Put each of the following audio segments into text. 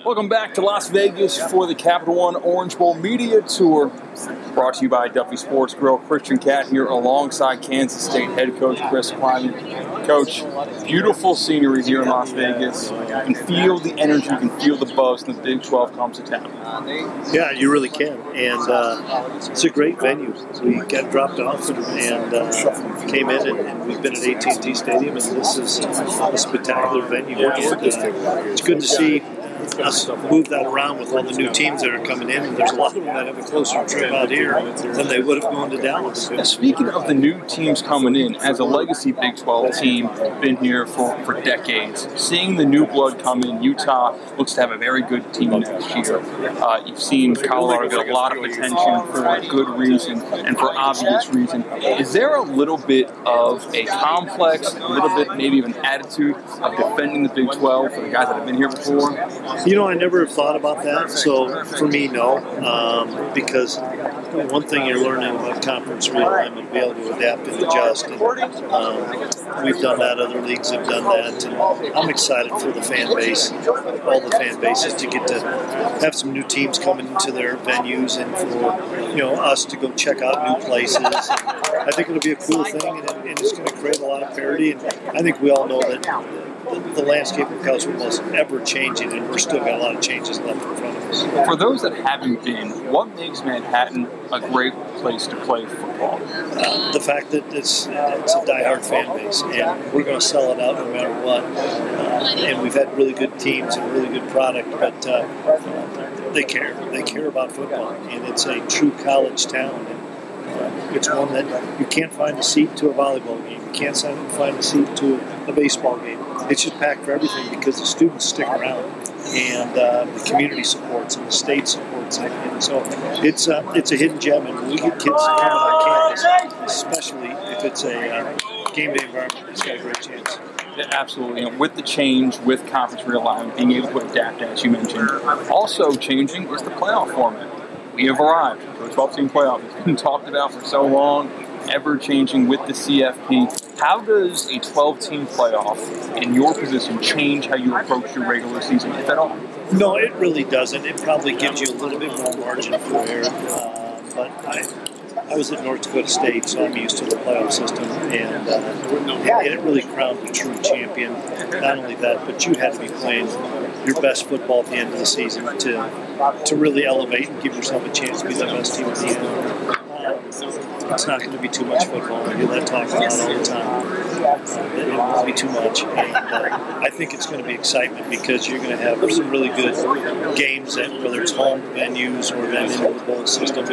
Welcome back to Las Vegas for the Capital One Orange Bowl Media Tour, brought to you by Duffy Sports Grill. Christian Cat here alongside Kansas State head coach Chris Klieman. Coach, beautiful scenery here in Las Vegas. You can feel the energy, you can feel the buzz when the Big 12 comes to town. Yeah, you really can, and it's a great venue. We got dropped off and came in, and we've been at AT&T Stadium, and this is a spectacular venue. It's good to see us move that around with all the new teams that are coming in, and there's a lot of them that have a closer trip out here than they would have gone to Dallas. Speaking of the new teams coming in, as a legacy Big 12 team, been here for decades, seeing the new blood come in, Utah looks to have a very good team next year. You've seen Colorado get a lot of attention for a good reason and for obvious reason. Is there a little bit of a complex, a little bit maybe of an attitude of defending the Big 12 for the guys that have been here before? You know, I never have thought about that. So for me, no, because one thing you're learning about conference realignment, be able to adapt and adjust. And, we've done that. Other leagues have done that. And I'm excited for the fan base, all the fan bases, to get to have some new teams coming into their venues, and for us to go check out new places. And I think it'll be a cool thing, and it's going to create a lot of parity. And I think we all know that the landscape of college football is ever changing, and we're still got a lot of changes left in front of us. For those that haven't been, what makes Manhattan a great place to play football? The fact that it's a diehard fan base, and we're going to sell it out no matter what. And we've had really good teams and really good product, but they care. They care about football, and it's a true college town. And it's one that you can't find a seat to a volleyball game. You can't find a seat to a baseball game. It's just packed for everything because the students stick around, and the community supports, and the state supports it. And so it's a hidden gem, and when we get kids coming on campus, especially if it's a game day environment, it's got a great chance. Yeah, absolutely. And with the change, with conference realignment, being able to adapt, as you mentioned, also changing is the playoff format. We have arrived to a 12-team playoff. It's been talked about for so long, ever-changing with the CFP. How does a 12-team playoff, in your position, change how you approach your regular season, if at all? No, it really doesn't. It probably gives you a little bit more margin for error. But I was at North Dakota State, so I'm used to the playoff system, and it really crowned a true champion. Not only that, but you had to be playing your best football at the end of the season to really elevate and give yourself a chance to be the best team at the end. It's not going to be too much football. I hear that talked about all the time. It won't be too much. And I think it's going to be excitement because you're going to have some really good games, that, whether it's home venues or then into the bowl system.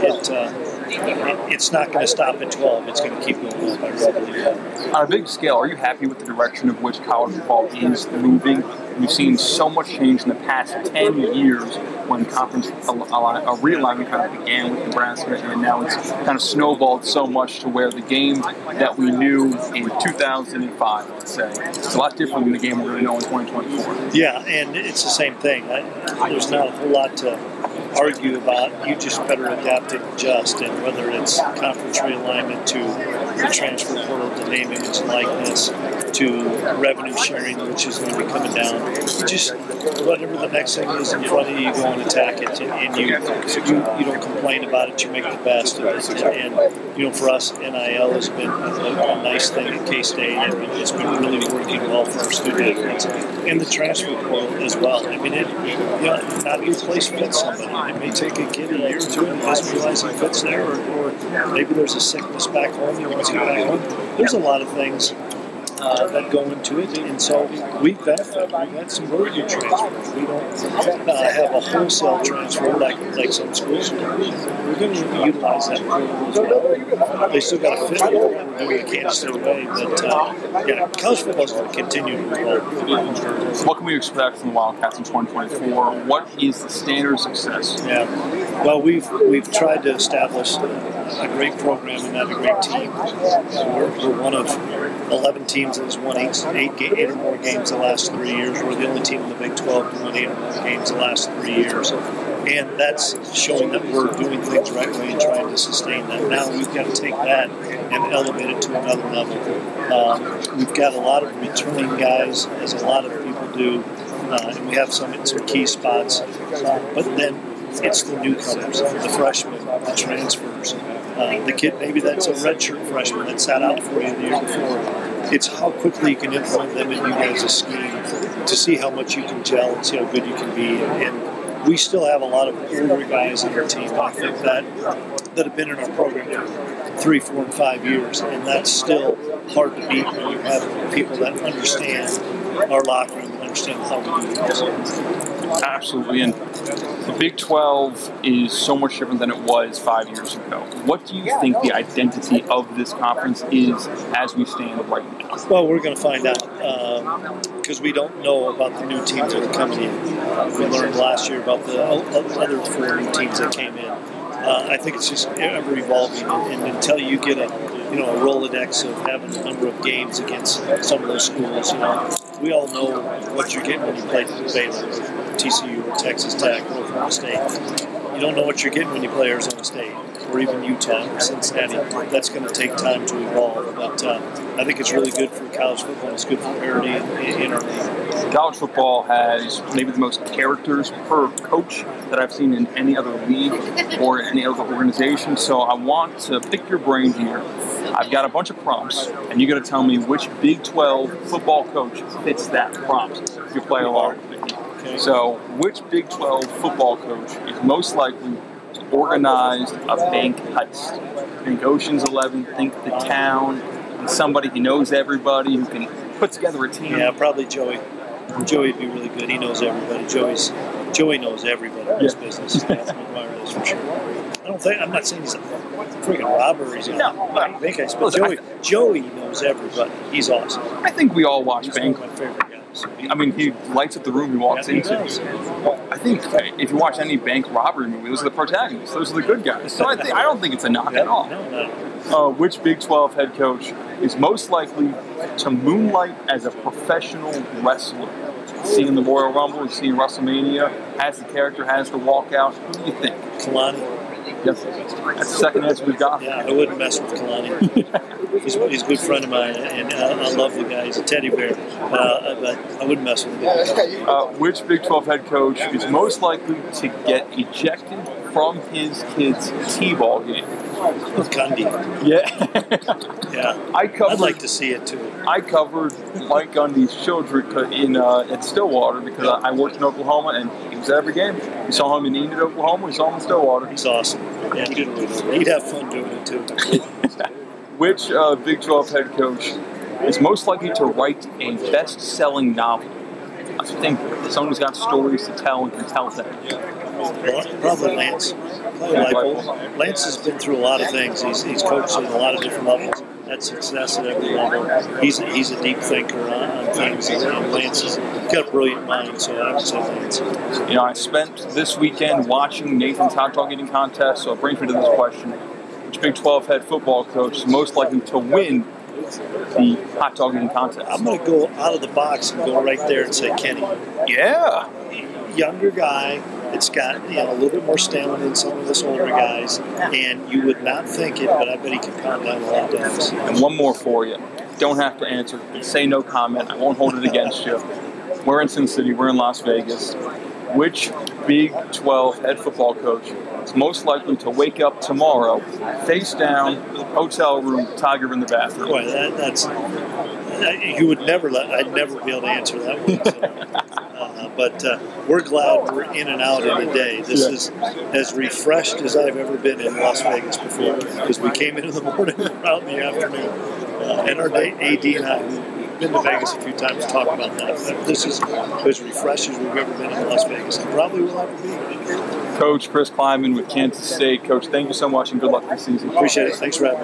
It's not going to stop at 12. It's going to keep going up. I really believe that. On a big scale, are you happy with the direction of which college football is moving? We've seen so much change in the past 10 years when conference realignment kind of began with Nebraska, and now it's kind of snowballed so much to where the game that we knew in 2005, let's say, it's a lot different than the game we're going to know in 2024. Yeah, and it's the same thing. There's not a whole lot to argue about. You just better adapt and adjust, and whether it's conference realignment to the transfer portal, the name, image, and likeness, to revenue sharing, which is going to be coming down. Just whatever the next thing is in front of you, you go and attack it, and you don't complain about it. You make the best of it. And for us, NIL has been a nice thing at K-State, and it's been really working well for our student athletes. And the transfer portal as well. I mean, not every place fits somebody. It may take a kid a year or two and doesn't realize he fits there, or maybe there's a sickness back home, he wants to get back home. There's a lot of things that go into it, and so we've benefited. We've had some really good transfers. We don't have a wholesale transfer like some schools do. We're going to utilize that as well. They still got to fit what we're doing the Kansas City way, but college football is going to continue to evolve. What can we expect from the Wildcats in 2024? What is the standard of success? Yeah, well, we've tried to establish a great program and not a great team. We're one of 11 teams that has won eight or more games the last 3 years. We're the only team in the Big 12 to win 8 or more games the last 3 years. And that's showing that we're doing things the right way and trying to sustain that. Now we've got to take that and elevate it to another level. We've got a lot of returning guys, as a lot of people do. and we have some in some key spots. But then it's the newcomers, the freshmen, the transfers, the kid maybe that's a redshirt freshman that sat out for you the year before. It's how quickly you can implement them in you guys' scheme to see how much you can gel and see how good you can be. And we still have a lot of older guys in our team, I think, that have been in our program for 3, 4, and 5 years, and that's still hard to beat when you have people that understand our locker room and understand how we do things. Absolutely, and the Big 12 is so much different than it was 5 years ago. What do you think the identity of this conference is as we stand right now? Well, we're going to find out because we don't know about the new teams that are coming in. We learned last year about the other 4 new teams that came in. I think it's just ever evolving, and until you get a Rolodex of having a number of games against some of those schools, we all know what you're getting when you play Baylor, or TCU, or Texas Tech, or Oklahoma State. You don't know what you're getting when you play Arizona State, or even Utah, or Cincinnati. That's going to take time to evolve, but I think it's really good for college football. It's good for parity in our league. College football has maybe the most characters per coach that I've seen in any other league or any other organization. So I want to pick your brain here. I've got a bunch of prompts, and you got to tell me which Big 12 football coach fits that prompt. You play along with me. Okay. So, which Big 12 football coach is most likely to organize a bank heist? Think Ocean's 11, think the town, and somebody who knows everybody who can put together a team. Yeah, probably Joey. Joey would be really good. He knows everybody. Joey knows everybody in this business. That's McGuire, for sure. I'm not saying he's a freaking robber. He's Joey knows everybody. He's awesome. I think we all watch He's Bank. one of my favorite guys. I mean, he lights up the room he walks into. I think if you watch any bank robbery movie, those are the protagonists. Those are the good guys. So I don't think it's a knock at all. No. Which Big 12 head coach is most likely to moonlight as a professional wrestler? Seeing the Royal Rumble and seeing WrestleMania, has the character, has the walkout. Who do you think? Kalani. Yes, that's the second answer we've got. Yeah, I wouldn't mess with Kalani. He's a good friend of mine, and I love the guy. He's a teddy bear, but I wouldn't mess with him. Which Big 12 head coach is most likely to get ejected from his kid's T-ball game? Gundy. Yeah. Yeah. I'd like to see it too. I covered Mike Gundy's children in at Stillwater because I worked in Oklahoma, and he was at every game. We saw him in Enid, Oklahoma. We saw him in Stillwater. He's awesome. Yeah, he'd have fun doing it too. Which Big 12 head coach is most likely to write a best-selling novel? I think someone who's got stories to tell and can tell them. Probably Lance. Lance has been through a lot of things. He's coached at a lot of different levels, had success at every level. He's a deep thinker on things, and Lance has got a brilliant mind, so I would say Lance. I spent this weekend watching Nathan's hot dog eating contest, so it brings me to this question. Which Big 12 head football coach is most likely to win the hot dog eating contest? I'm going to go out of the box and go right there and say Kenny. Yeah. Younger guy. It's got a little bit more stamina than some of us older guys, and you would not think it, but I bet he can pound down a lot of dogs. And one more for you. Don't have to answer. Say no comment. I won't hold it against you. We're in Sin City. We're in Las Vegas. Which Big 12 head football coach is most likely to wake up tomorrow, face down, hotel room, tiger in the bathroom? Boy, that's you would never I'd never be able to answer that one. So. But we're glad we're in and out in a day. This is as refreshed as I've ever been in Las Vegas before, because we came in the morning and out in the afternoon. And our AD and I, we've been to Vegas a few times, talk about that. But this is as refreshed as we've ever been in Las Vegas, and probably will ever be. Coach Chris Klieman with Kansas State. Coach, thank you so much, and good luck this season. Appreciate it. Thanks for having me.